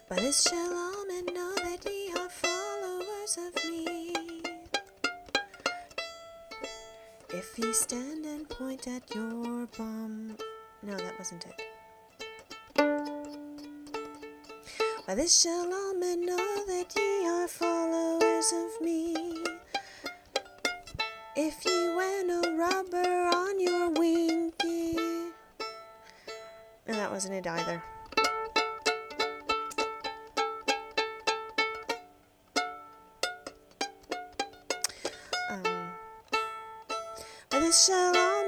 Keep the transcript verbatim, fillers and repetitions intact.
By this shall all men know that ye are followers of me, if ye stand and point at your bum. No, that wasn't it. By this shall all men know that ye are followers of me, if ye wear no rubber on your winky. No, that wasn't it either. Um, by this shall all